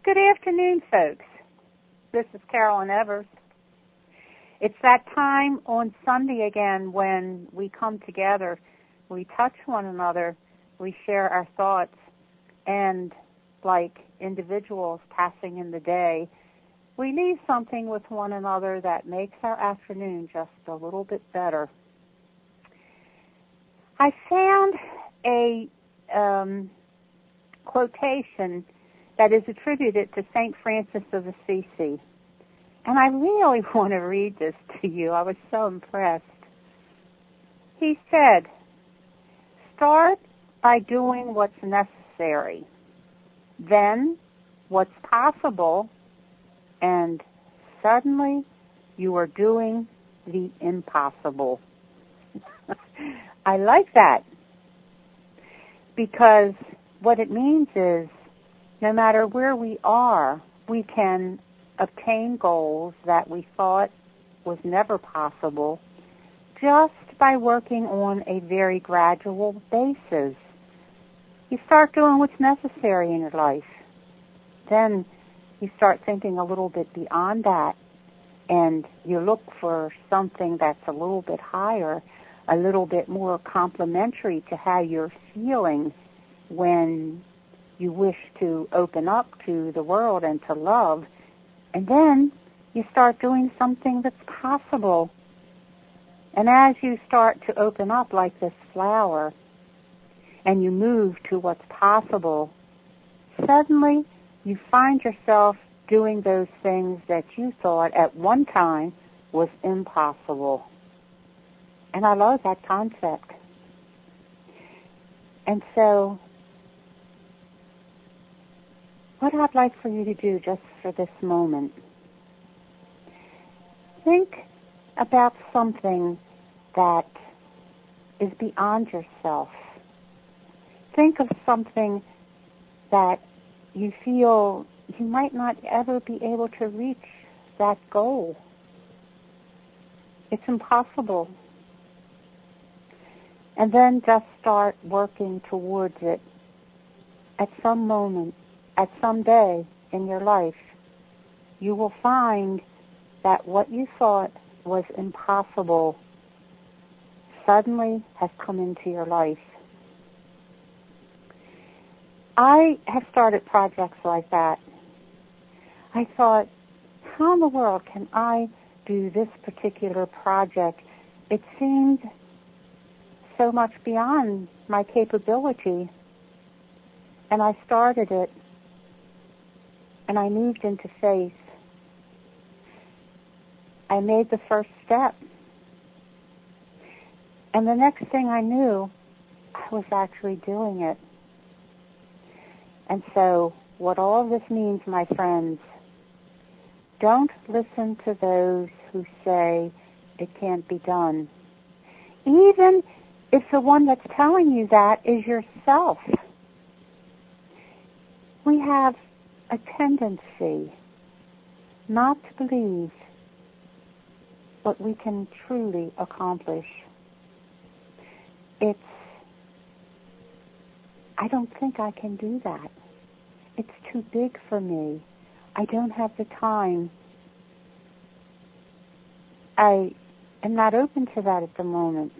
Good afternoon, folks. This is Carolyn Evers. It's that time on Sunday again when we come together, we touch one another, we share our thoughts, and like individuals passing in the day, we leave something with one another that makes our afternoon just a little bit better. I found a quotation that is attributed to St. Francis of Assisi. And I really want to read this to you. I was so impressed. He said, "Start by doing what's necessary, then what's possible, and suddenly you are doing the impossible." I like that because what it means is no matter where we are, we can obtain goals that we thought was never possible just by working on a very gradual basis. You start doing what's necessary in your life. Then you start thinking a little bit beyond that, and you look for something that's a little bit higher, a little bit more complementary to how you're feeling when you wish to open up to the world and to love. And then you start doing something that's possible. And as you start to open up like this flower and you move to what's possible, suddenly you find yourself doing those things that you thought at one time was impossible. And I love that concept. And so what I'd like for you to do just for this moment, think about something that is beyond yourself. Think of something that you feel you might not ever be able to reach that goal. It's impossible. And then just start working towards it at some moment. At some day in your life, you will find that what you thought was impossible suddenly has come into your life. I have started projects like that. I thought, how in the world can I do this particular project? It seemed so much beyond my capability. And I started it. And I moved into faith. I made the first step. And the next thing I knew, I was actually doing it. And so what all of this means, my friends, don't listen to those who say it can't be done. Even if the one that's telling you that is yourself. We have a tendency not to believe what we can truly accomplish. I don't think I can do that. It's too big for me. I don't have the time. I am not open to that at the moment.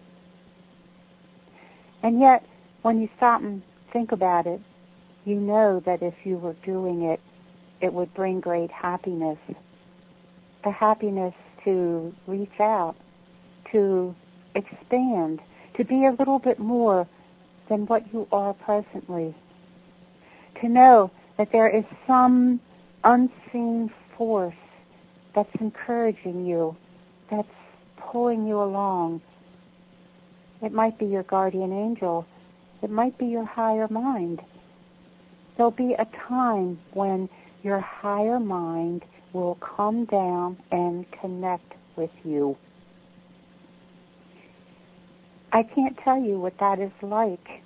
And yet, when you stop and think about it, you know that if you were doing it, it would bring great happiness. The happiness to reach out, to expand, to be a little bit more than what you are presently. To know that there is some unseen force that's encouraging you, that's pulling you along. It might be your guardian angel. It might be your higher mind. There'll be a time when your higher mind will come down and connect with you. I can't tell you what that is like.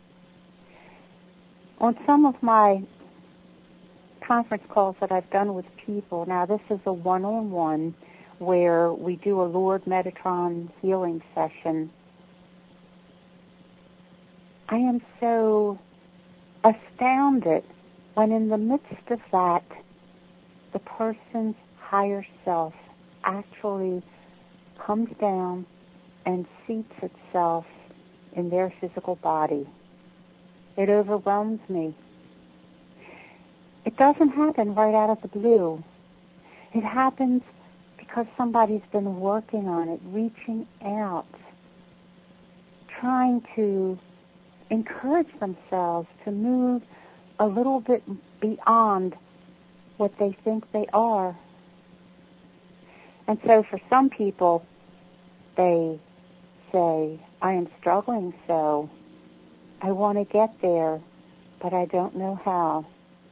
On some of my conference calls that I've done with people, now this is a one-on-one where we do a Lord Metatron healing session. I am so astounded when in the midst of that, the person's higher self actually comes down and seats itself in their physical body. It overwhelms me. It doesn't happen right out of the blue. It happens because somebody's been working on it, reaching out, trying to encourage themselves to move a little bit beyond what they think they are. And so for some people, they say, I am struggling so. I want to get there, but I don't know how.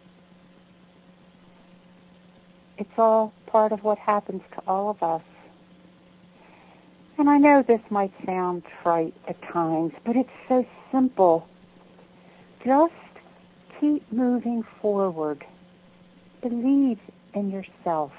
It's all part of what happens to all of us. And I know this might sound trite at times, but it's so simple. Just keep moving forward. Believe in yourself.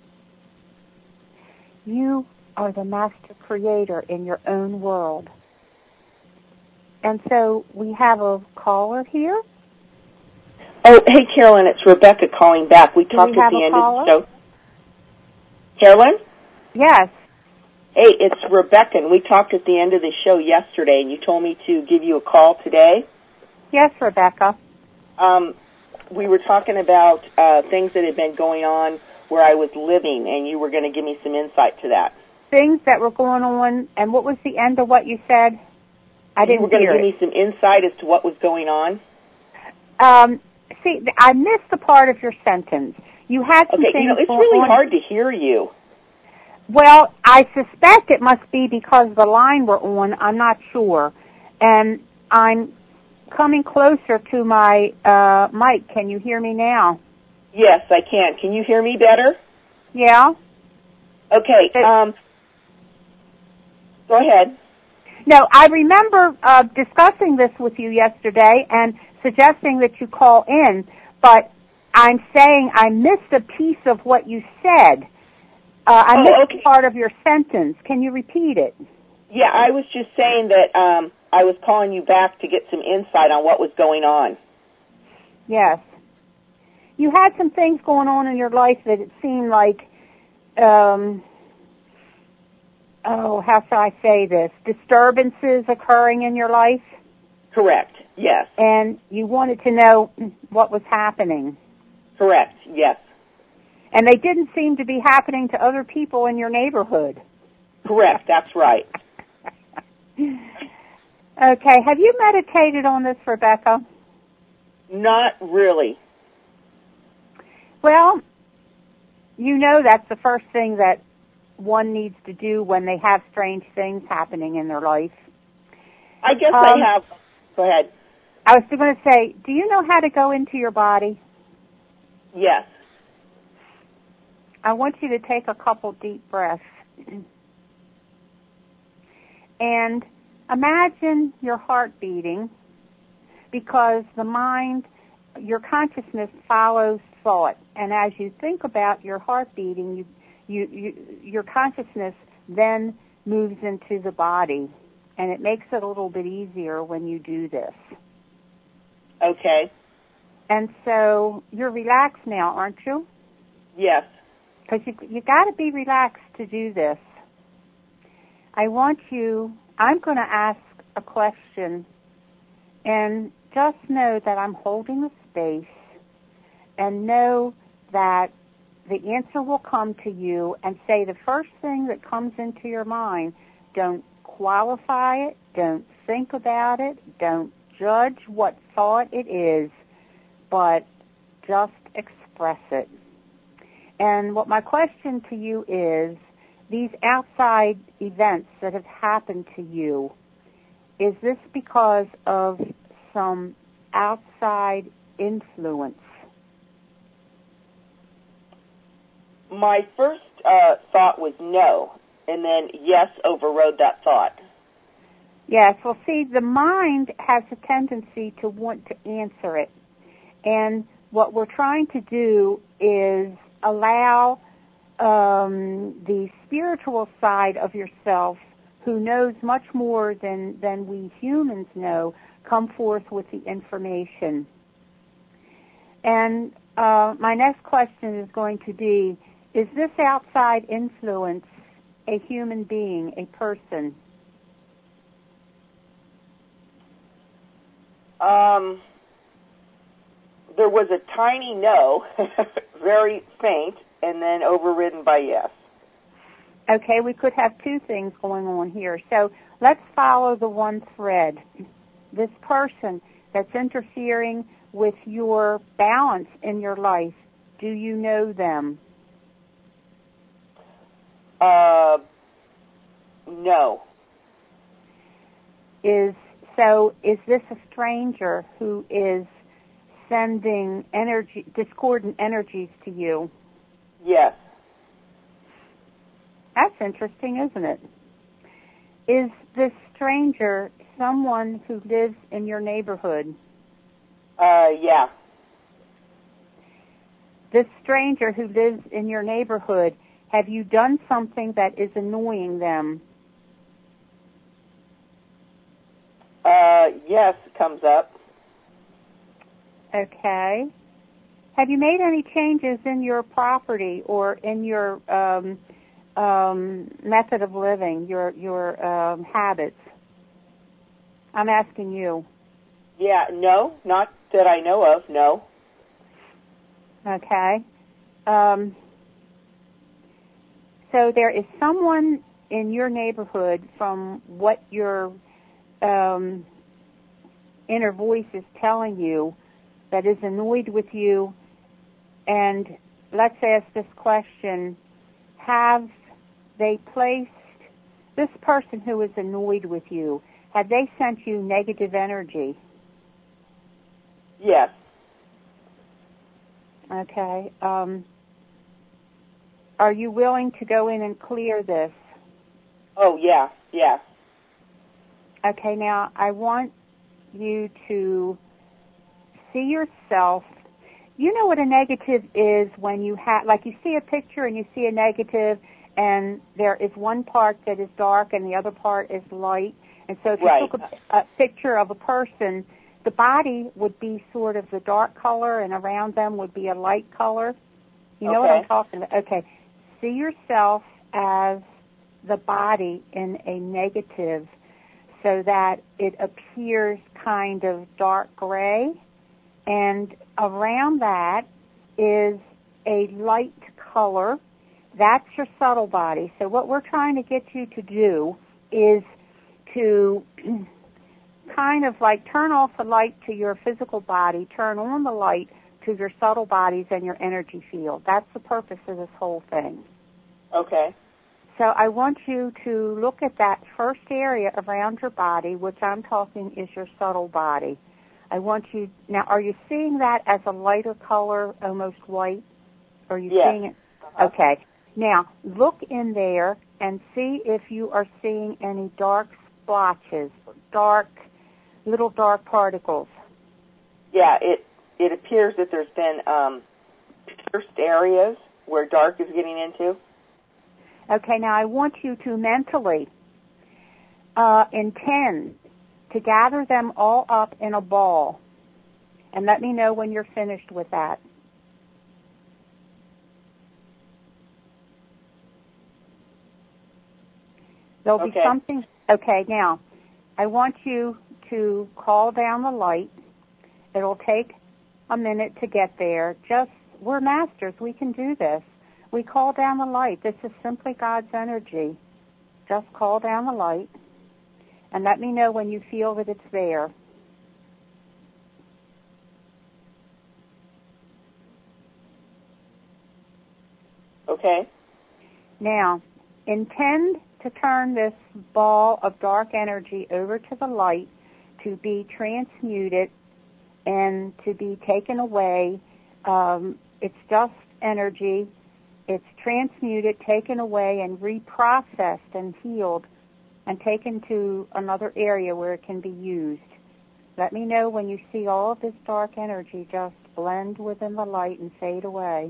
You are the master creator in your own world. And so we have a caller here. Oh, hey, Carolyn, it's Rebecca calling back. We talked at the end of the show. Carolyn? Yes. Hey, it's Rebecca, and we talked at the end of the show yesterday, and you told me to give you a call today. Yes, Rebecca. We were talking about things that had been going on where I was living, and you were going to give me some insight to that. Things that were going on, and what was the end of what you said? I didn't hear it. You were going to give me some insight as to what was going on? See, I missed the part of your sentence. You had some things it's really hard to hear you. Well, I suspect it must be because the line we're on. I'm not sure. And I'm coming closer to my mic. Can you hear me now? Yes, I can. Can you hear me better? Yeah. Okay. Go ahead. No, I remember discussing this with you yesterday and suggesting that you call in, but I'm saying I missed a piece of what you said. I missed part of your sentence. Can you repeat it? Yeah, I was just saying that I was calling you back to get some insight on what was going on. Yes. You had some things going on in your life that it seemed like, how shall I say this, disturbances occurring in your life? Correct, yes. And you wanted to know what was happening? Correct, yes. And they didn't seem to be happening to other people in your neighborhood. Correct, that's right. Okay, have you meditated on this, Rebecca? Not really. Well, you know that's the first thing that one needs to do when they have strange things happening in their life. I guess I have. Go ahead. I was going to say, do you know how to go into your body? Yes. I want you to take a couple deep breaths. And imagine your heart beating, because the mind, your consciousness follows thought. And as you think about your heart beating, your consciousness then moves into the body. And it makes it a little bit easier when you do this. Okay. And so you're relaxed now, aren't you? Yes. Because you got to be relaxed to do this. I'm going to ask a question, and just know that I'm holding a space, and know that the answer will come to you, and say the first thing that comes into your mind. Don't qualify it. Don't think about it. Don't judge what thought it is, but just express it. And what my question to you is, these outside events that have happened to you, is this because of some outside influence? My first thought was no, and then yes overrode that thought. Yes, well, see, the mind has a tendency to want to answer it. And what we're trying to do is allow the spiritual side of yourself, who knows much more than we humans know, come forth with the information. And my next question is going to be, is this outside influence a human being, a person? There was a tiny no, very faint, and then overridden by yes. Okay, we could have two things going on here. So let's follow the one thread. This person that's interfering with your balance in your life, do you know them? No. Is this a stranger who is sending discordant energies to you? Yes. That's interesting, isn't it? Is this stranger someone who lives in your neighborhood? Yeah. This stranger who lives in your neighborhood, have you done something that is annoying them? Yes, comes up. Okay. Have you made any changes in your property or in your method of living, your habits? I'm asking you. Yeah, no, not that I know of, no. Okay. So there is someone in your neighborhood, from what your inner voice is telling you, that is annoyed with you. And let's ask this question: have they placed this person who is annoyed with you, have they sent you negative energy? Yes. Okay. Are you willing to go in and clear this? Oh, yeah, yeah. Okay, now I want you to see yourself. You know what a negative is when you have, like, you see a picture and you see a negative, and there is one part that is dark and the other part is light. And so if you Right. took a picture of a person, the body would be sort of the dark color, and around them would be a light color. You know what I'm talking about? Okay. See yourself as the body in a negative, so that it appears kind of dark gray, and around that is a light color. That's your subtle body. So what we're trying to get you to do is to kind of like turn off the light to your physical body, turn on the light to your subtle bodies and your energy field. That's the purpose of this whole thing. Okay. So I want you to look at that first area around your body, which I'm talking is your subtle body. I want you, now are you seeing that as a lighter color, almost white? Are you seeing it? Uh-huh. Okay. Now look in there and see if you are seeing any dark splotches, little dark particles. Yeah, it appears that there's been pierced areas where dark is getting into. Okay, now I want you to mentally intend to gather them all up in a ball, and let me know when you're finished with that. There'll be something. Okay, now I want you to call down the light. It'll take a minute to get there. We're masters. We can do this. We call down the light. This is simply God's energy. Just call down the light and let me know when you feel that it's there. Okay. Now, intend to turn this ball of dark energy over to the light to be transmuted and to be taken away. It's just energy. It's transmuted, taken away, and reprocessed and healed and taken to another area where it can be used. Let me know when you see all of this dark energy just blend within the light and fade away.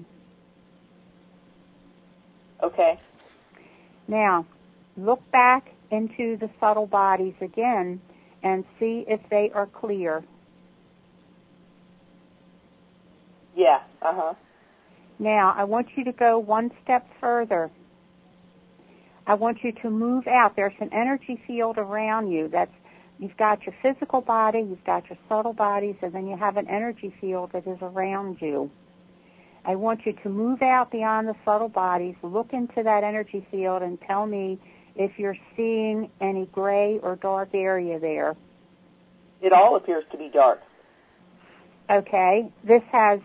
Okay. Now, look back into the subtle bodies again and see if they are clear. Yeah, uh-huh. Now, I want you to go one step further. I want you to move out. There's an energy field around you. You've got your physical body, you've got your subtle bodies, and then you have an energy field that is around you. I want you to move out beyond the subtle bodies, look into that energy field, and tell me if you're seeing any gray or dark area there. It all appears to be dark. Okay. This has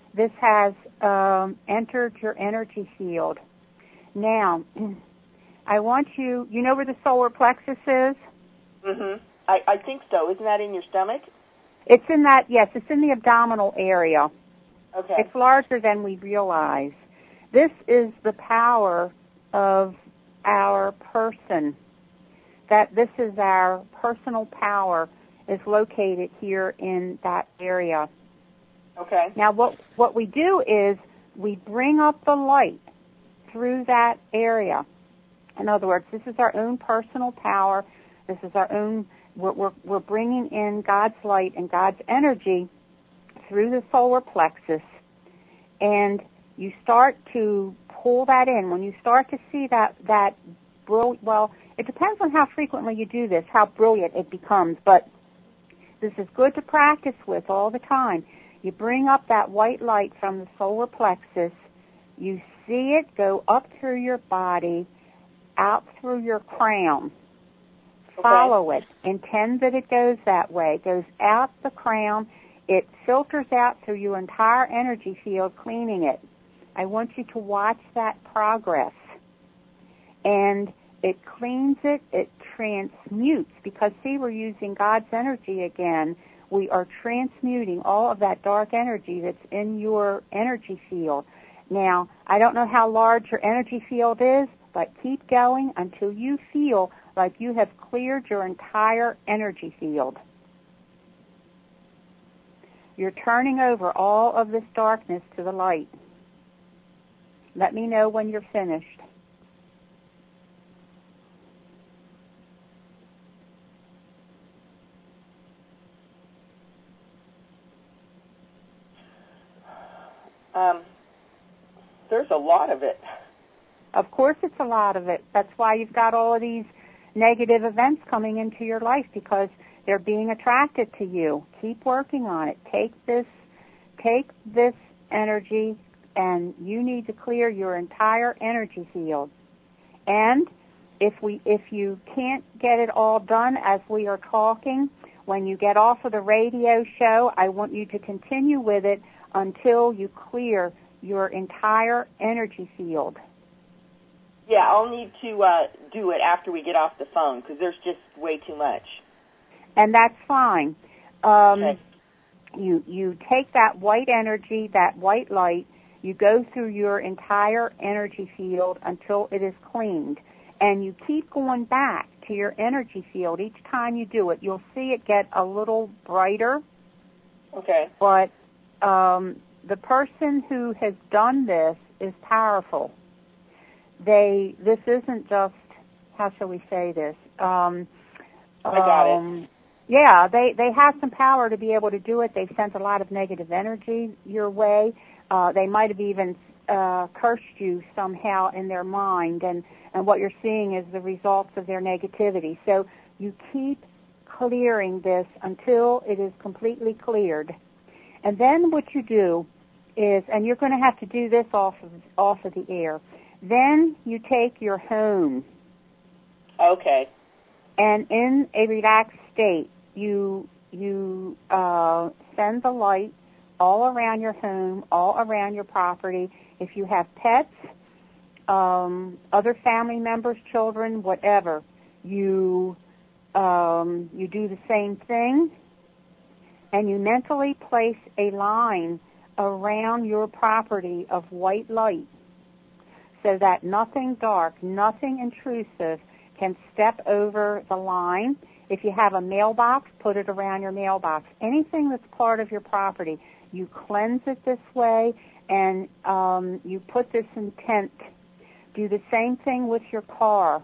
entered your energy field. Now, I want you know where the solar plexus is? Mm-hmm. I think so. Isn't that in your stomach? It's in it's in the abdominal area. Okay. It's larger than we realize. This is the power of our person. This is our personal power is located here in that area. Okay. Now, what we do is we bring up the light through that area. In other words, this is our own personal power. This is our own. We're bringing in God's light and God's energy through the solar plexus, and you start to pull that in. When you start to see that well, it depends on how frequently you do this, how brilliant it becomes, but this is good to practice with all the time. You bring up that white light from the solar plexus. You see it go up through your body, out through your crown. Okay. Follow it. Intend that it goes that way. It goes out the crown. It filters out through your entire energy field, cleaning it. I want you to watch that progress. And it cleans it. It transmutes. Because, see, we're using God's energy again. We are transmuting all of that dark energy that's in your energy field. Now, I don't know how large your energy field is, but keep going until you feel like you have cleared your entire energy field. You're turning over all of this darkness to the light. Let me know when you're finished. There's a lot of it. Of course it's a lot of it. That's why you've got all of these negative events coming into your life, because they're being attracted to you. Keep working on it. Take this energy, and you need to clear your entire energy field. And if you can't get it all done as we are talking, when you get off of the radio show, I want you to continue with it until you clear your entire energy field. Yeah, I'll need to do it after we get off the phone, because there's just way too much. And that's fine. Okay. You take that white energy, that white light, you go through your entire energy field until it is cleaned. And you keep going back to your energy field each time you do it. You'll see it get a little brighter. Okay. But the person who has done this is powerful. This isn't just, how shall we say this? I got it. Yeah, they have some power to be able to do it. They've sent a lot of negative energy your way. They might have even cursed you somehow in their mind, and what you're seeing is the results of their negativity. So you keep clearing this until it is completely cleared. And then what you do is, and you're going to have to do this off of the air, then you take your home. Okay. And in a relaxed state, you send the light all around your home, all around your property. If you have pets, other family members, children, whatever, you do the same thing, and you mentally place a line around your property of white light so that nothing dark, nothing intrusive can step over the line. If you have a mailbox, put it around your mailbox. Anything that's part of your property, you cleanse it this way, and you put this intent. Do the same thing with your car.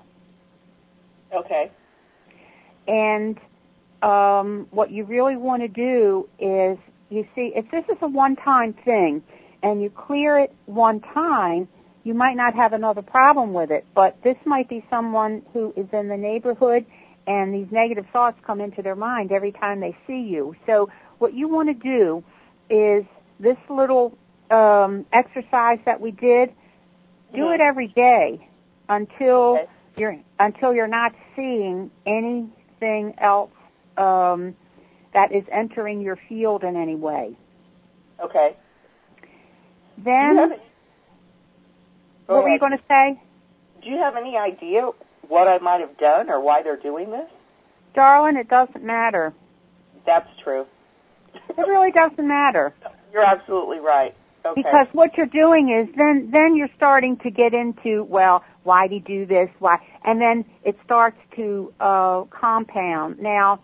Okay. And what you really want to do is you see, if this is a one-time thing and you clear it one time, you might not have another problem with it. But this might be someone who is in the neighborhood and these negative thoughts come into their mind every time they see you. So what you want to do is this little exercise that we did, do it every day until you're not seeing anything else that is entering your field in any way. Okay. Then, what were you going to say? Do you have any idea what I might have done or why they're doing this? Darling, it doesn't matter. That's true. It really doesn't matter. You're absolutely right. Okay. Because what you're doing is then you're starting to get into, well, why did he do this? Why? And then it starts to compound. Now,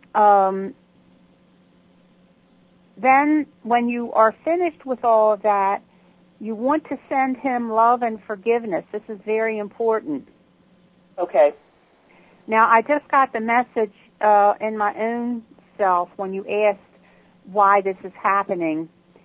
then when you are finished with all of that, you want to send him love and forgiveness. This is very important. Okay. Now, I just got the message in my own self when you asked why this is happening.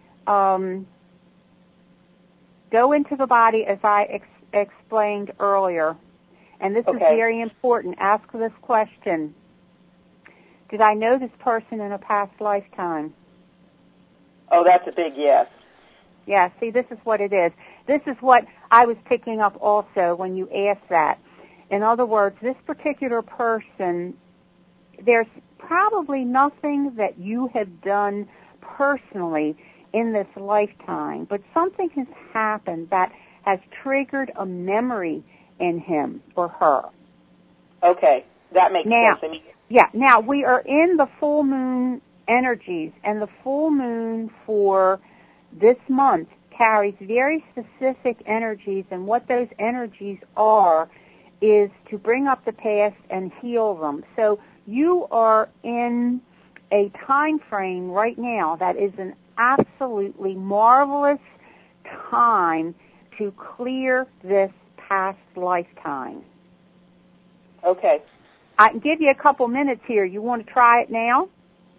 Go into the body as I explained earlier. And this is very important. Ask this question. Did I know this person in a past lifetime? Oh, that's a big yes. Yeah, see, this is what it is. This is what I was picking up also when you asked that. In other words, this particular person, there's probably nothing that you have done personally in this lifetime, but something has happened that has triggered a memory in him or her. Okay, that makes sense. Yeah, now we are in the full moon energies, and the full moon for this month carries very specific energies, and what those energies are is to bring up the past and heal them. So you are in a time frame right now that is an absolutely marvelous time to clear this past lifetime. Okay. I can give you a couple minutes here. You want to try it now?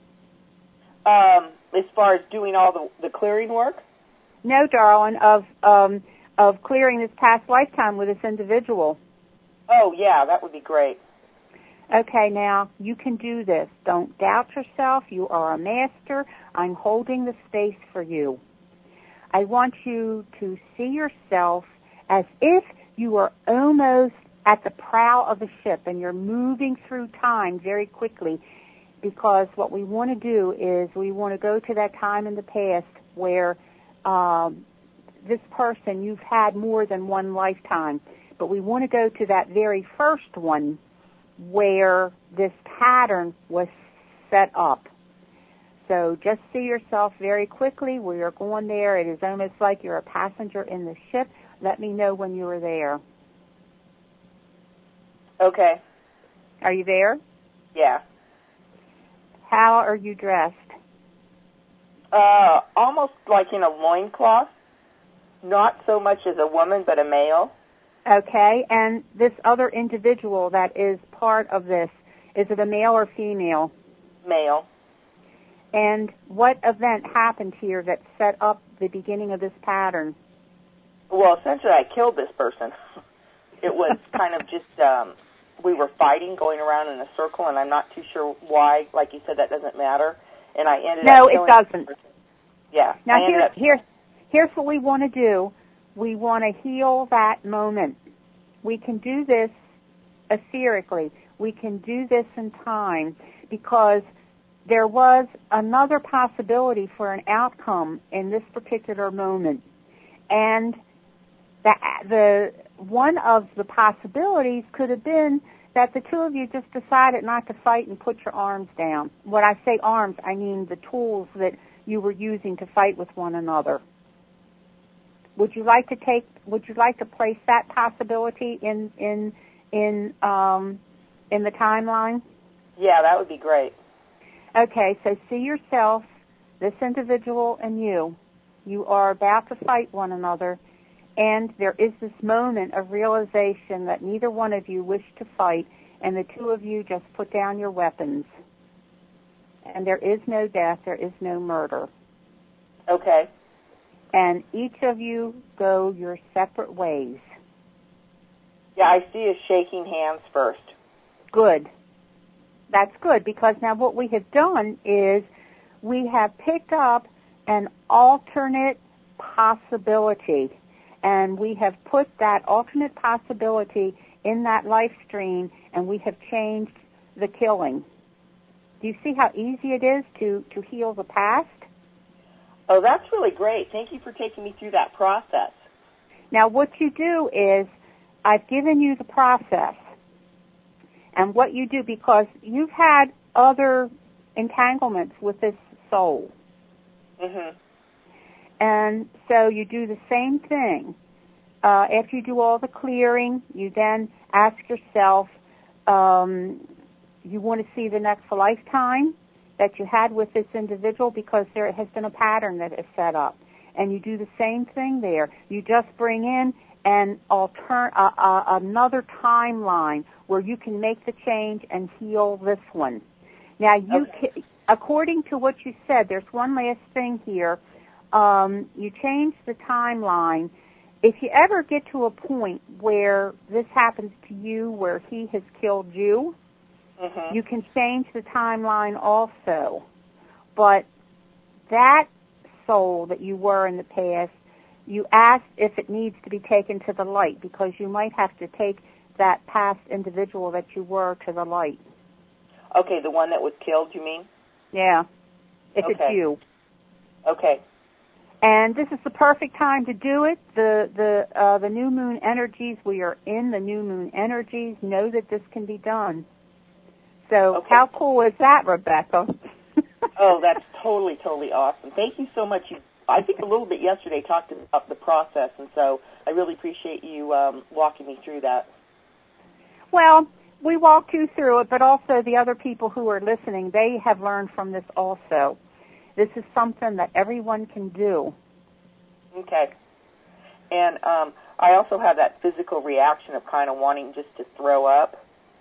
As far as doing all the clearing work? No, darling, of clearing this past lifetime with this individual. Oh, yeah, that would be great. Okay, now, you can do this. Don't doubt yourself. You are a master. I'm holding the space for you. I want you to see yourself as if you are almost at the prow of the ship and you're moving through time very quickly, because what we want to do is we want to go to that time in the past where this person, you've had more than one lifetime, but we want to go to that very first one where this pattern was set up. So just see yourself very quickly. We are going there. It is almost like you're a passenger in the ship. Let me know when you are there. Okay. Are you there? Yeah. How are you dressed? Almost like in a loincloth. Not so much as a woman, but a male. Okay, and this other individual that is part of this, is it a male or female? Male. And what event happened here that set up the beginning of this pattern? Well, essentially I killed this person. It was kind of just, we were fighting, going around in a circle, and I'm not too sure why. Like you said, that doesn't matter. And I ended up killing No, it doesn't. Yeah. Now, here's what we want to do. We want to heal that moment. We can do this etherically. We can do this in time because there was another possibility for an outcome in this particular moment. And the one of the possibilities could have been that the two of you just decided not to fight and put your arms down. When I say arms, I mean the tools that you were using to fight with one another. Would you like to place that possibility in the timeline? Yeah, that would be great. Okay, so see yourself, this individual and you. You are about to fight one another, and there is this moment of realization that neither one of you wish to fight, and the two of you just put down your weapons. And there is no death, there is no murder. Okay. And each of you go your separate ways. Yeah, I see us shaking hands first. Good. That's good, because now what we have done is we have picked up an alternate possibility, and we have put that alternate possibility in that life stream, and we have changed the killing. Do you see how easy it is to heal the past? Oh, that's really great. Thank you for taking me through that process. Now, what you do is, I've given you the process. And what you do, because you've had other entanglements with this soul. Mm-hmm. And so you do the same thing. After you do all the clearing, you then ask yourself, you want to see the next lifetime that you had with this individual, because there has been a pattern that is set up. And you do the same thing there. You just bring in another timeline where you can make the change and heal this one. Now, according to what you said, there's one last thing here. You change the timeline. If you ever get to a point where this happens to you, where he has killed you, mm-hmm. you can change the timeline also. But that soul that you were in the past, you asked if it needs to be taken to the light, because you might have to take that past individual that you were to the light. Okay, the one that was killed, you mean? Yeah, if it's you. Okay. And this is the perfect time to do it. The new moon energies, we are in the new moon energies. Know that this can be done. So how cool is that, Rebecca? Oh, that's totally, totally awesome. Thank you so much. I think a little bit yesterday talked about the process, and so I really appreciate you walking me through that. Well, we walked you through it, but also the other people who are listening, they have learned from this also. This is something that everyone can do. Okay. And I also have that physical reaction of kind of wanting just to throw up,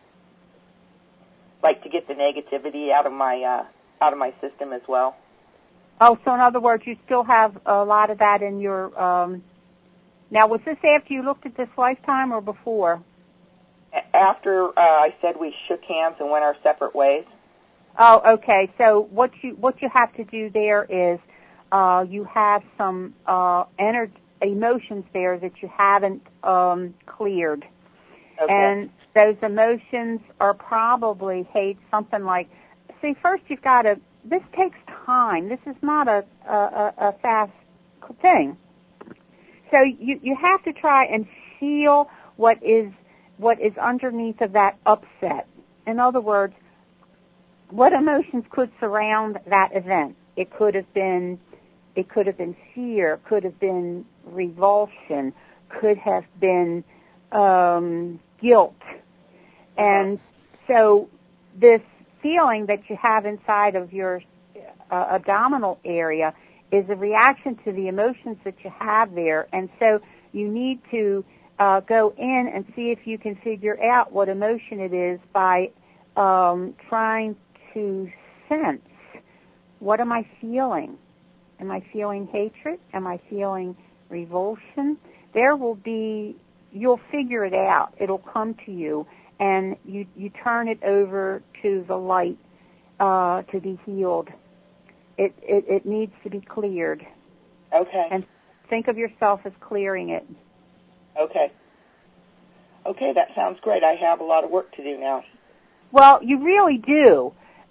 like to get the negativity out of my system as well. Oh, so in other words, you still have a lot of that in your... Now, was this after you looked at this lifetime or before? After I said we shook hands and went our separate ways. Oh, okay. So what you have to do there is you have some emotions there that you haven't cleared. Okay. And those emotions are probably hate, something like... See, first you've got to... This takes time. This is not a fast thing. So you have to try and feel what is underneath of that upset. In other words, what emotions could surround that event? It could have been fear, could have been revulsion, could have been guilt. And so this feeling that you have inside of your abdominal area is a reaction to the emotions that you have there. And so you need to go in and see if you can figure out what emotion it is by trying to sense, what am I feeling? Am I feeling hatred? Am I feeling revulsion? You'll figure it out. It'll come to you, and you turn it over to the light to be healed. It needs to be cleared. Okay. And think of yourself as clearing it. Okay. Okay, that sounds great. I have a lot of work to do now. Well, you really do.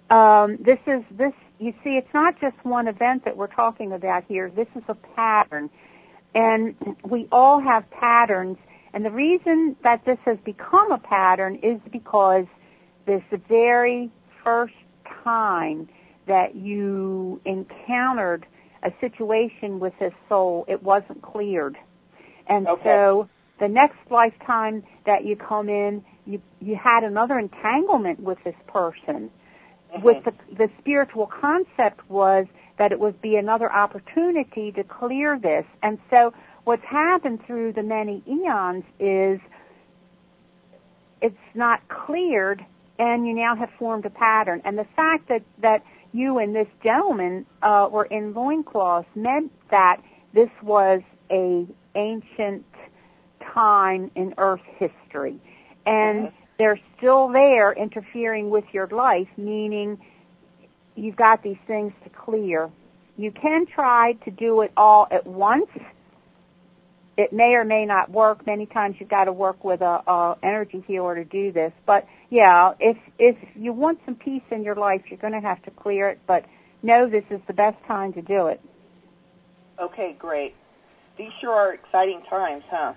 You see, it's not just one event that we're talking about here. This is a pattern. And we all have patterns. And the reason that this has become a pattern is because this very first time that you encountered a situation with this soul, it wasn't cleared. And so the next lifetime that you come in, you had another entanglement with this person. With the spiritual concept was that it would be another opportunity to clear this. And so what's happened through the many eons is it's not cleared, and you now have formed a pattern. And the fact that you and this gentleman were in loincloths meant that this was a ancient time in Earth history. And they're still there interfering with your life, meaning you've got these things to clear. You can try to do it all at once. It may or may not work. Many times you've got to work with a energy healer to do this. But, yeah, if you want some peace in your life, you're going to have to clear it. But know this is the best time to do it. Okay, great. These sure are exciting times, huh?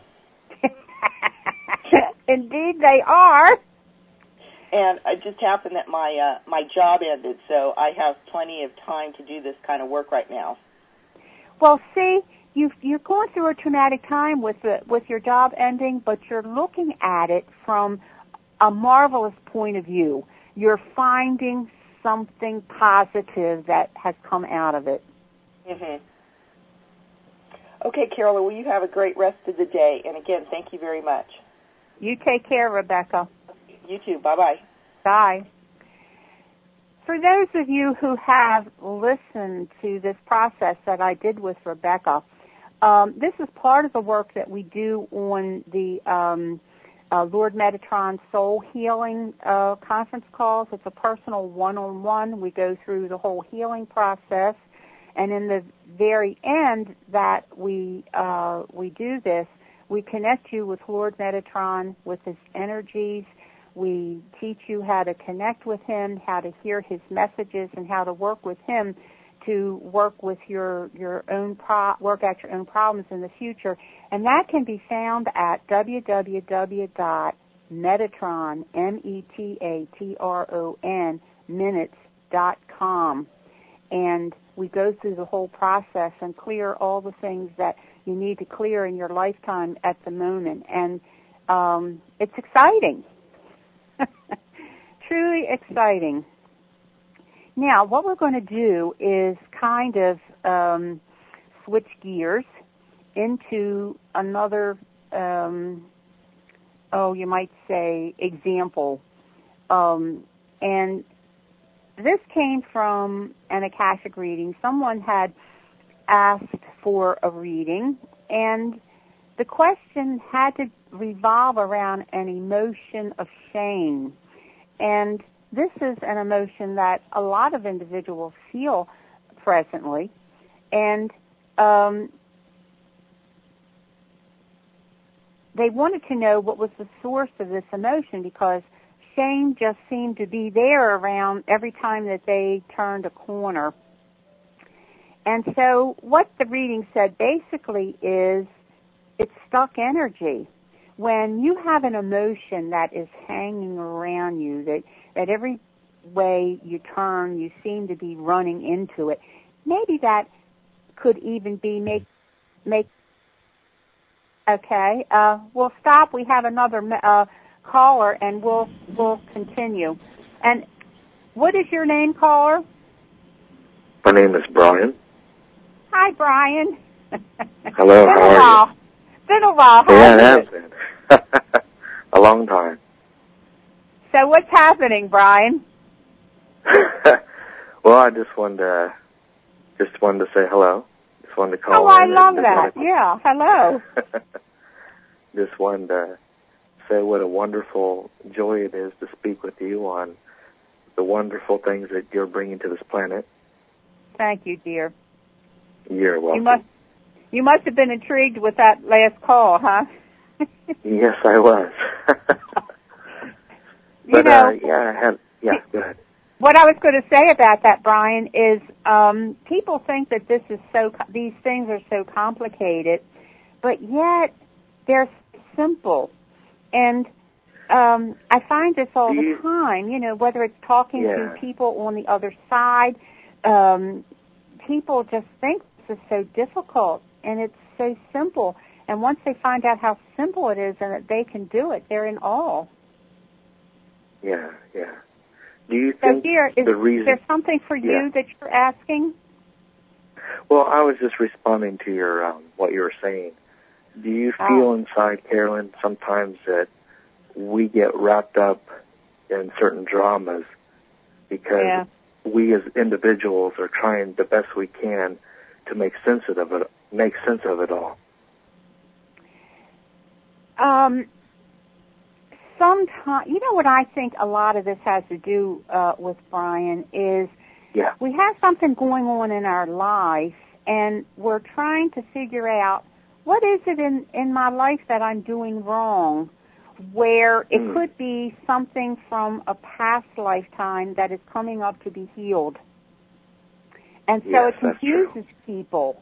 Indeed they are. And it just happened that my job ended, so I have plenty of time to do this kind of work right now. Well, see, you're going through a traumatic time with your job ending, but you're looking at it from a marvelous point of view. You're finding something positive that has come out of it. Mm-hmm. Okay, Carolyn, well, you have a great rest of the day. And, again, thank you very much. You take care, Rebecca. You too. Bye-bye. Bye. For those of you who have listened to this process that I did with Rebecca, this is part of the work that we do on the Lord Metatron Soul Healing conference calls. It's a personal one-on-one. We go through the whole healing process. And in the very end that we do this, we connect you with Lord Metatron, with his energies. We teach you how to connect with him, how to hear his messages, and how to work with him to work with your own work out your own problems in the future. And that can be found at www.metatron, METATRON, minutes.com. And we go through the whole process and clear all the things that you need to clear in your lifetime at the moment. And it's exciting. Truly exciting. Now, what we're going to do is kind of switch gears into another, you might say, example. And this came from an Akashic reading. Someone had asked for a reading, and the question had to revolve around an emotion of shame. And this is an emotion that a lot of individuals feel presently. And they wanted to know what was the source of this emotion, because shame just seemed to be there around every time that they turned a corner. And so what the reading said basically is it's stuck energy. When you have an emotion that is hanging around you, that every way you turn, you seem to be running into it, maybe that could even be make. Okay, we'll stop. We have another caller, and we'll continue. And what is your name, caller? My name is Brian. Hi, Brian. Hello, how are you? Been a while. Yeah, it has been. A long time. So what's happening, Brian? Well, I just wanted to say hello. Just wanted to call in. Oh, I love that. Yeah, hello. Just wanted to say what a wonderful joy it is to speak with you on the wonderful things that you're bringing to this planet. Thank you, dear. You're welcome. You must have been intrigued with that last call, huh? Yes, I was. But, go ahead. What I was going to say about that, Brian, is people think that these things are so complicated, but yet they're simple. And I find this all the time, whether it's talking to people on the other side, people just think this is so difficult, and it's so simple. And once they find out how simple it is and that they can do it, they're in awe. Yeah. Do you think dear, the reason... is there something for you that you're asking? Well, I was just responding to your what you were saying. Do you feel inside, Carolyn, sometimes that we get wrapped up in certain dramas because we as individuals are trying the best we can to make sense of it all? Sometimes, what I think a lot of this has to do with, Brian, is we have something going on in our life, and we're trying to figure out what is it in my life that I'm doing wrong, where it could be something from a past lifetime that is coming up to be healed. And so it confuses people.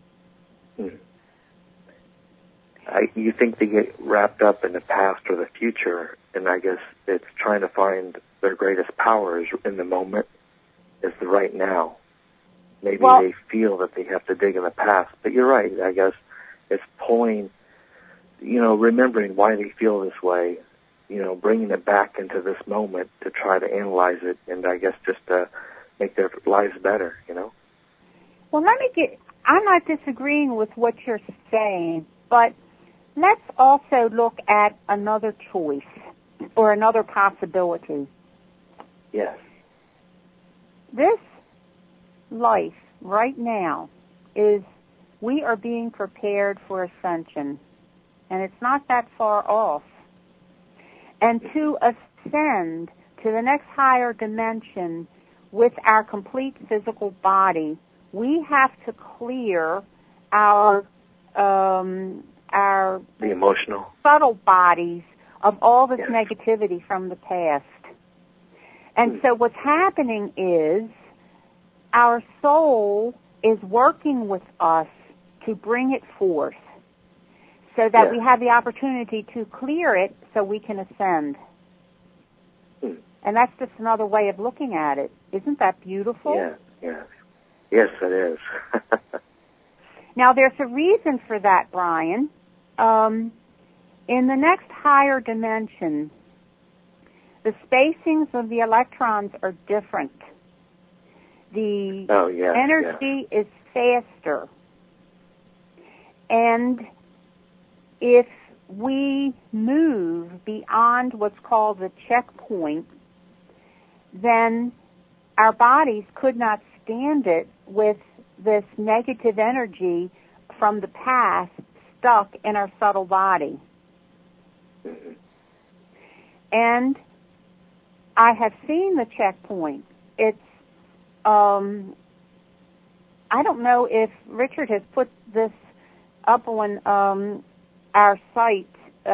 You think they get wrapped up in the past or the future, and I guess it's trying to find their greatest powers in the moment, is the right now. Maybe they feel that they have to dig in the past, but you're right. I guess it's pulling, remembering why they feel this way, bringing it back into this moment to try to analyze it, and I guess just to make their lives better, Well, I'm not disagreeing with what you're saying, but let's also look at another choice or another possibility. Yes. This life right now we are being prepared for ascension, and it's not that far off. And to ascend to the next higher dimension with our complete physical body, we have to clear our the emotional subtle bodies of all this negativity from the past. And so what's happening is our soul is working with us to bring it forth so that we have the opportunity to clear it so we can ascend. And that's just another way of looking at it. Isn't that beautiful? Yes, it is. Now, there's a reason for that, Brian. In the next higher dimension, the spacings of the electrons are different. The energy is faster. And if we move beyond what's called the checkpoint, then our bodies could not stand it with this negative energy from the past stuck in our subtle body. And I have seen the checkpoint. It's, I don't know if Richard has put this up on our site,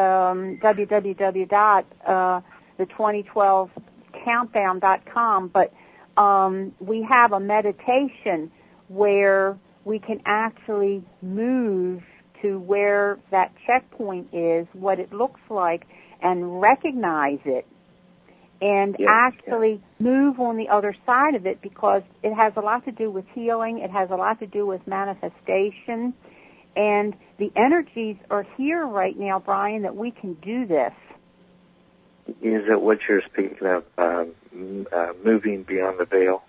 www.the2012countdown.com, but we have a meditation where we can actually move to where that checkpoint is, what it looks like, and recognize it, and actually move on the other side of it, because it has a lot to do with healing, it has a lot to do with manifestation, and the energies are here right now, Brian, that we can do this. Is it what you're speaking of, moving beyond the veil?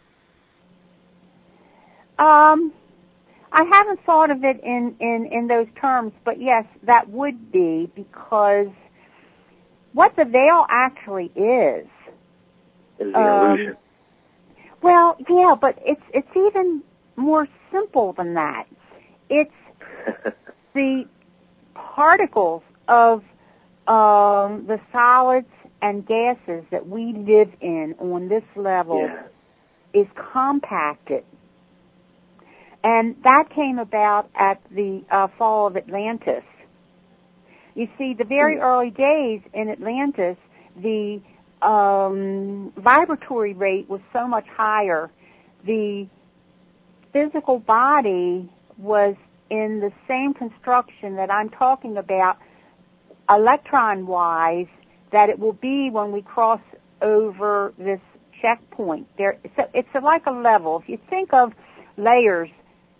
I haven't thought of it in those terms, but yes, that would be, because what the veil actually is the illusion. Well, yeah, but it's even more simple than that. It's the particles of the solids and gases that we live in on this level is compacted. And that came about at the fall of Atlantis. You see, the very early days in Atlantis, the vibratory rate was so much higher. The physical body was in the same construction that I'm talking about, electron-wise, that it will be when we cross over this checkpoint. It's like a level. If you think of layers,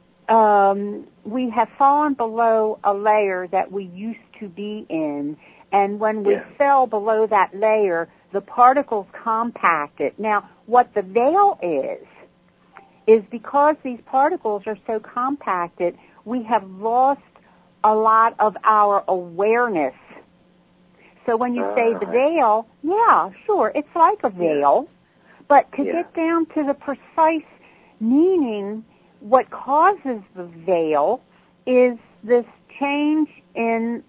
we have fallen below a layer that we used to be in, and when we fell below that layer, the particles compacted. Now, what the veil is because these particles are so compacted, we have lost a lot of our awareness. So when you say the veil, yeah, sure, it's like a veil, But to get down to the precise meaning, what causes the veil is this change in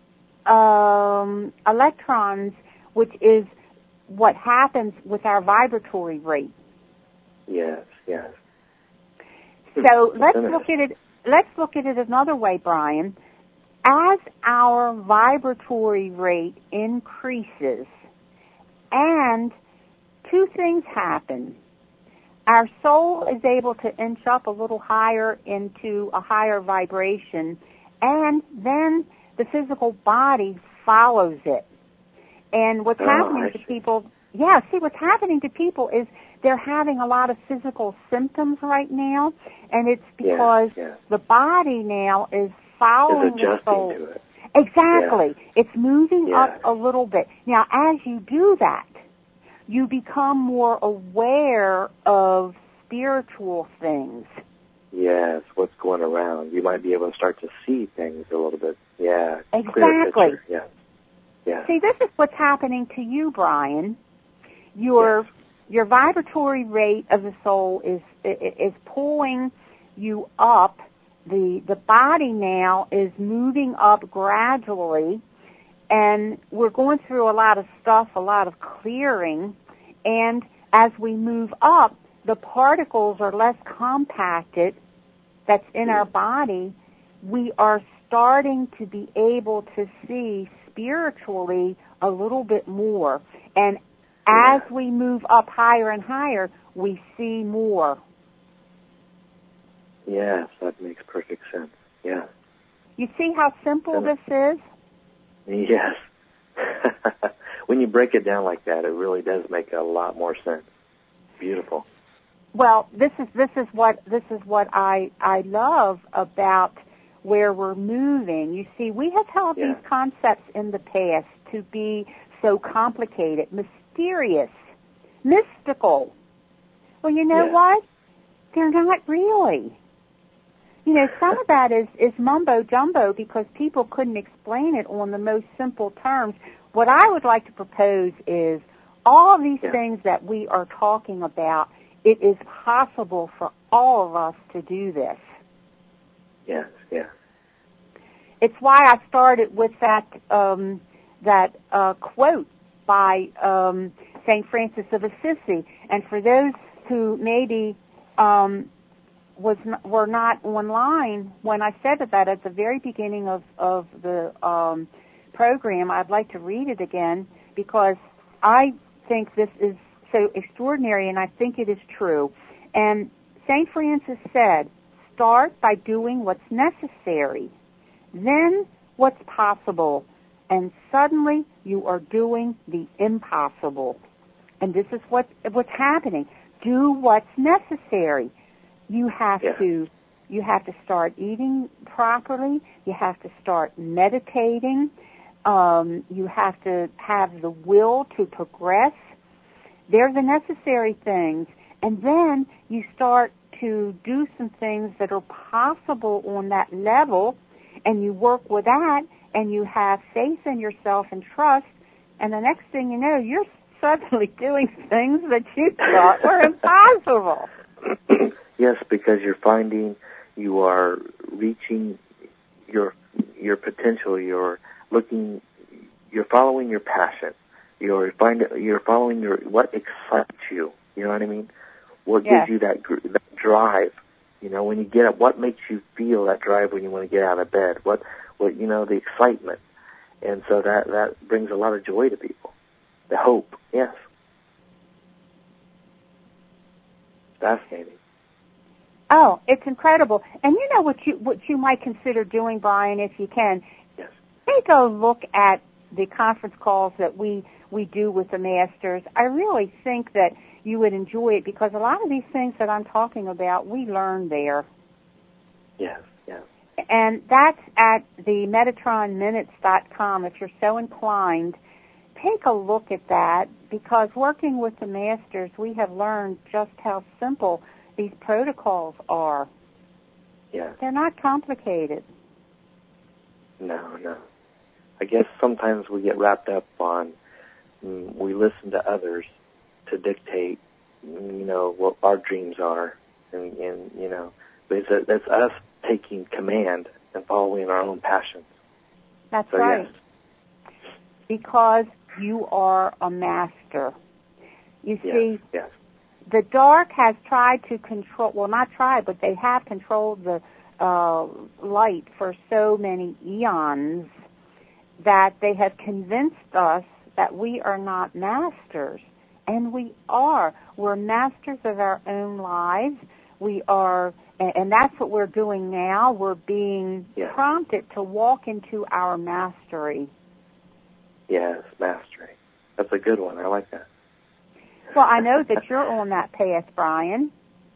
electrons, which is what happens with our vibratory rate. Yes, yes. So let's look at it another way, Brian. As our vibratory rate increases, and two things happen. Our soul is able to inch up a little higher into a higher vibration, and then the physical body follows it. And what's happening to people, what's happening to people is they're having a lot of physical symptoms right now, and it's because the body now is following the soul. To it. Exactly. Yeah. It's moving up a little bit. Now, as you do that, you become more aware of spiritual things. Yes, what's going around. You might be able to start to see things a little bit. Yeah. Exactly. Yeah. Yeah. See, this is what's happening to you, Brian. Your vibratory rate of the soul is pulling you up. The body now is moving up gradually, and we're going through a lot of stuff, a lot of clearing, and as we move up, the particles are less compacted that's in our body. We are starting to be able to see spiritually a little bit more, and as we move up higher and higher, we see more. Yes, that makes perfect sense. Yeah. You see how simple this is? Yes. When you break it down like that, it really does make a lot more sense. Beautiful. Well, this is what I love about where we're moving. You see, we have held these concepts in the past to be so complicated, mysterious, mystical. Well, you know what? They're not really. You know, some of that is mumbo-jumbo because people couldn't explain it on the most simple terms. What I would like to propose is all of these things that we are talking about, it is possible for all of us to do this. Yes, yes. It's why I started with that quote by St. Francis of Assisi. And for those who maybe were not online when I said that at the very beginning of the program, I'd like to read it again because I think this is so extraordinary and I think it is true. And St. Francis said, start by doing what's necessary, then what's possible, and suddenly you are doing the impossible. And this is what's happening. Do what's necessary. You have to start eating properly. You have to start meditating. You have to have the will to progress. They're the necessary things. And then you start to do some things that are possible on that level, and you work with that, and you have faith in yourself and trust, and the next thing you know, you're suddenly doing things that you thought were impossible. Yes, because you're finding you are reaching your potential. You're following your passion. You're following what excites you. You know what I mean? What gives you that drive? You know, when you get up, what makes you feel that drive when you want to get out of bed? What the excitement, and so that brings a lot of joy to people. The hope, yes. Fascinating. Oh, it's incredible. And you know what you might consider doing, Brian, if you can? Yes. Take a look at the conference calls that we do with the masters. I really think that you would enjoy it because a lot of these things that I'm talking about, we learn there. Yes, yes. And that's at the MetatronMinutes.com. If you're so inclined, take a look at that because working with the masters, we have learned just how simple these protocols are. Yeah. They're not complicated. No. I guess sometimes we get wrapped up on, we listen to others to dictate what our dreams are, and but it's us taking command and following our own passions. That's right. Yes. Because you are a master. You see, yes. The dark has tried to control, well, not tried, but they have controlled the light for so many eons that they have convinced us that we are not masters. And we are. We're masters of our own lives. We are, and that's what we're doing now. We're being prompted to walk into our mastery. Yes, mastery. That's a good one. I like that. Well, I know that you're on that path, Brian.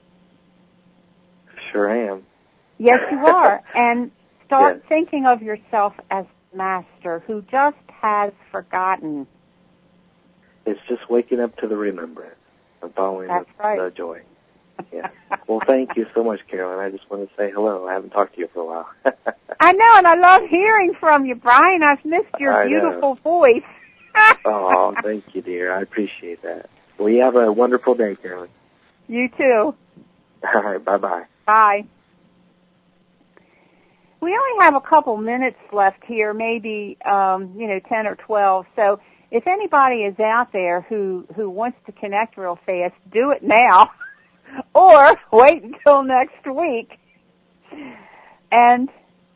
Sure am. Yes, you are. And start thinking of yourself as master who just has forgotten. It's just waking up to the remembrance and following the joy. Yeah. Well, thank you so much, Carolyn. I just want to say hello. I haven't talked to you for a while. I know, and I love hearing from you, Brian. I've missed your beautiful voice. Oh, thank you, dear. I appreciate that. Well, you have a wonderful day, Carolyn. You too. All right, bye-bye. Bye. We only have a couple minutes left here, maybe 10 or 12. So if anybody is out there who wants to connect real fast, do it now or wait until next week. And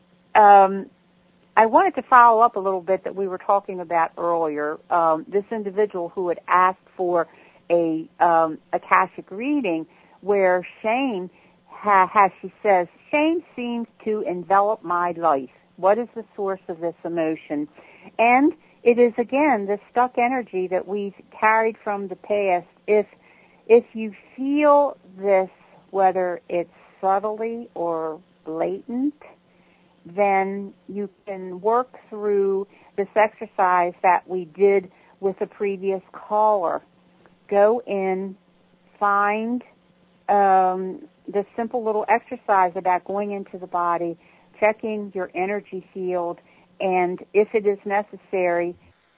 I wanted to follow up a little bit that we were talking about earlier. This individual who had asked for a Akashic reading where shame, as she says, shame seems to envelop my life. What is the source of this emotion? And it is, again, this stuck energy that we've carried from the past. If you feel this, whether it's subtly or blatant, then you can work through this exercise that we did with the previous caller. Go in, find the simple little exercise about going into the body, checking your energy field, and if it is necessary,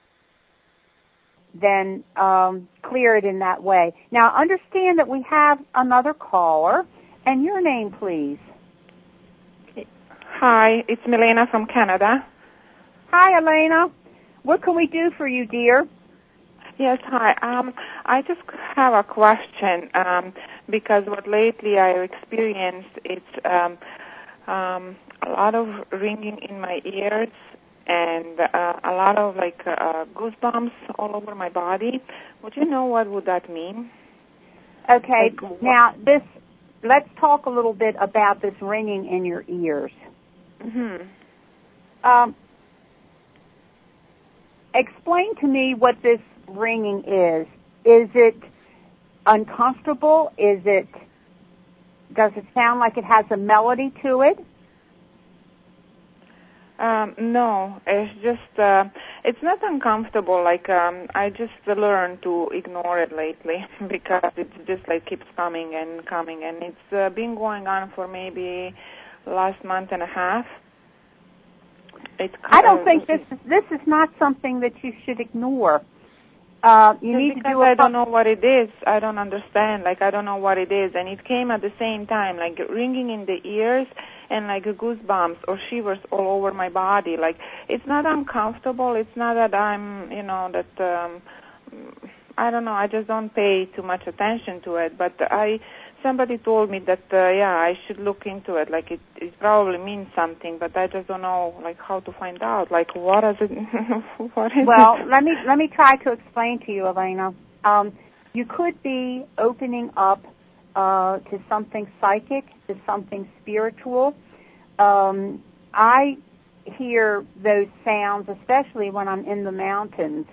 then clear it in that way. Now, understand that we have another caller, and your name, please. Hi, it's Milena from Canada. Hi, Elena. What can we do for you, dear? Yes, hi. I just have a question because what lately I experienced, it's a lot of ringing in my ears and a lot of goosebumps all over my body. Would you know what would that mean? Okay, now let's talk a little bit about this ringing in your ears. Mm-hmm. Explain to me what this ringing is. Is it uncomfortable? Does it sound like it has a melody to it? No, it's just, it's not uncomfortable. I just learned to ignore it lately because it just keeps coming and coming, and it's been going on for maybe last month and a half. I don't think this is not something that you should ignore. You need to do I don't know what it is. I don't understand. I don't know what it is. And it came at the same time, ringing in the ears and goosebumps or shivers all over my body. It's not uncomfortable. It's not that I'm, I don't know. I just don't pay too much attention to it. But somebody told me that, I should look into it. It probably means something, but I just don't know, how to find out. What does it, what is it? Well, let me try to explain to you, Elena. You could be opening up to something psychic, to something spiritual. I hear those sounds, especially when I'm in the mountains.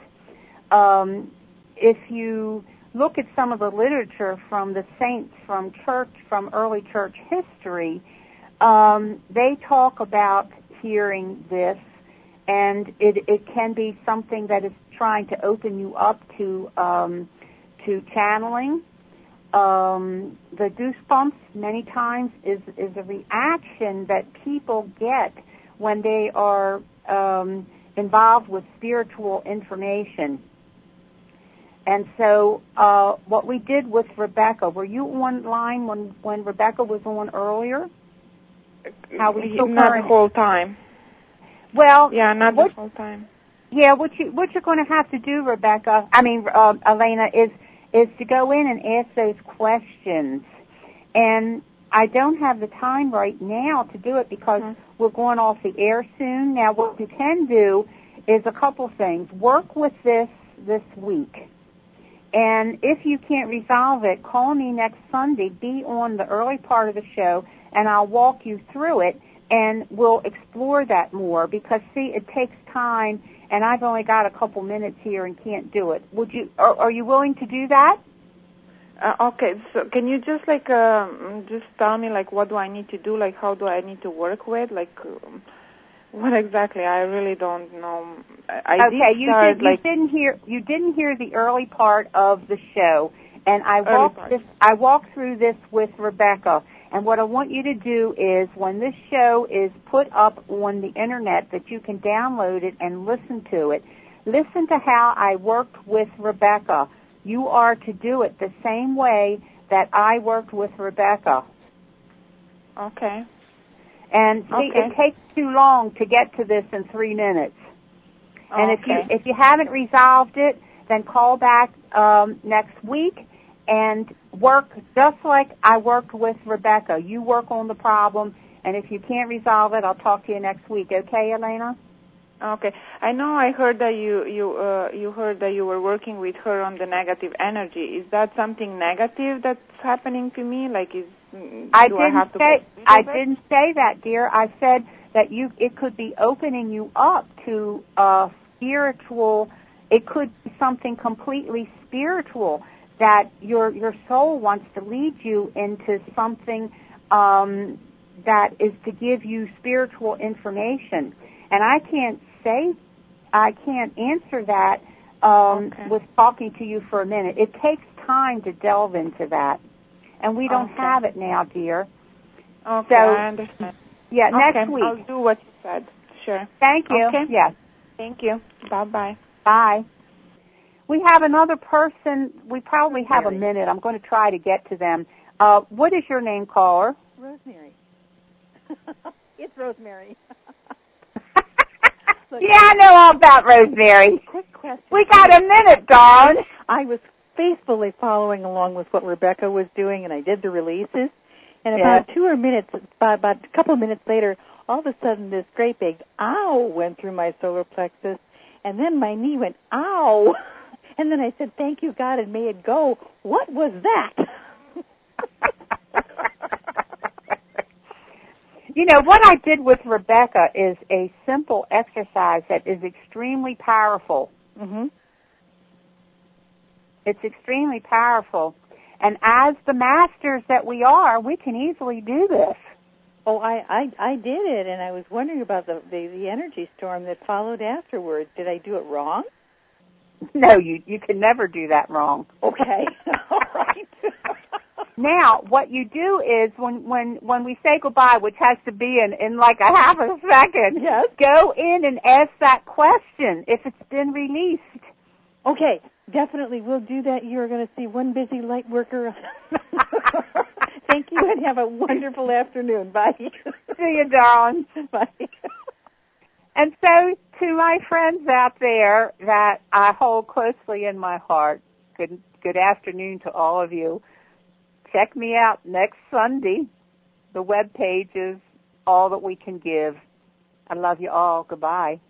If you look at some of the literature from the saints from early church history, they talk about hearing this, and it can be something that is trying to open you up to channeling. The goosebumps many times is a reaction that people get when they are involved with spiritual information. And so what we did with Rebecca, were you online when Rebecca was on earlier? How we took not her the whole time. Well, yeah, not the whole time. Yeah, what you're going to have to do, Elena, is to go in and ask those questions. And I don't have the time right now to do it because we're going off the air soon. Now, what you can do is a couple things. Work with this week. And if you can't resolve it, call me next Sunday, be on the early part of the show, and I'll walk you through it, and we'll explore that more because, see, it takes time, and I've only got a couple minutes here and can't do it. Are you willing to do that? Okay, so can you just just tell me what do I need to do? How do I need to work with? What exactly? I really don't know. You didn't hear the early part of the show, and I walked through this with Rebecca. And what I want you to do is, when this show is put up on the internet, that you can download it and listen to it. Listen to how I worked with Rebecca. You are to do it the same way that I worked with Rebecca. Okay. And see, it takes too long to get to this in 3 minutes. And if you haven't resolved it, then call back next week and work just like I worked with Rebecca. You work on the problem, and if you can't resolve it, I'll talk to you next week. Okay, Elena? Okay. I know I heard that you heard that you were working with her on the negative energy. Is that something negative that's happening to me? I didn't say that, dear. I said that it could be opening you up to spiritual. It could be something completely spiritual, that your soul wants to lead you into something that is to give you spiritual information. And I can't answer that with talking to you for a minute. It takes time to delve into that. And we don't have it now, dear. Okay, I understand. Yeah, next week. I'll do what you said. Sure. Thank you. Okay. Yes. Thank you. Bye-bye. Bye. We have another person. We probably have a minute. I'm going to try to get to them. What is your name, caller? Rosemary. It's Rosemary. Yeah, I know all about Rosemary. Quick question. We got a minute, Dawn. I was faithfully following along with what Rebecca was doing, and I did the releases. And about about a couple of minutes later, all of a sudden this great big ow went through my solar plexus, and then my knee went ow. And then I said, thank you, God, and may it go. What was that? You know, what I did with Rebecca is a simple exercise that is extremely powerful. Mm-hmm. It's extremely powerful. And as the masters that we are, we can easily do this. Oh, I did it, and I was wondering about the energy storm that followed afterwards. Did I do it wrong? No, you can never do that wrong. Okay. All right. Now, what you do is when we say goodbye, which has to be in like a half a second, yes, go in and ask that question if it's been released. Okay, definitely. We'll do that. You're going to see one busy light worker. Thank you, and have a wonderful afternoon. Bye. See you, darling. Bye. And so, to my friends out there that I hold closely in my heart, good afternoon to all of you. Check me out next Sunday. The web page is All That We Can Give. I love you all. Goodbye.